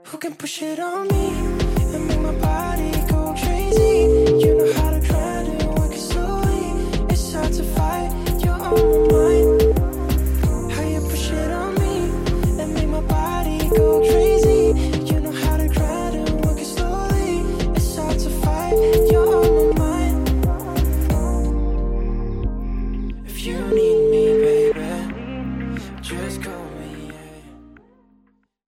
Who can push it on me and make my body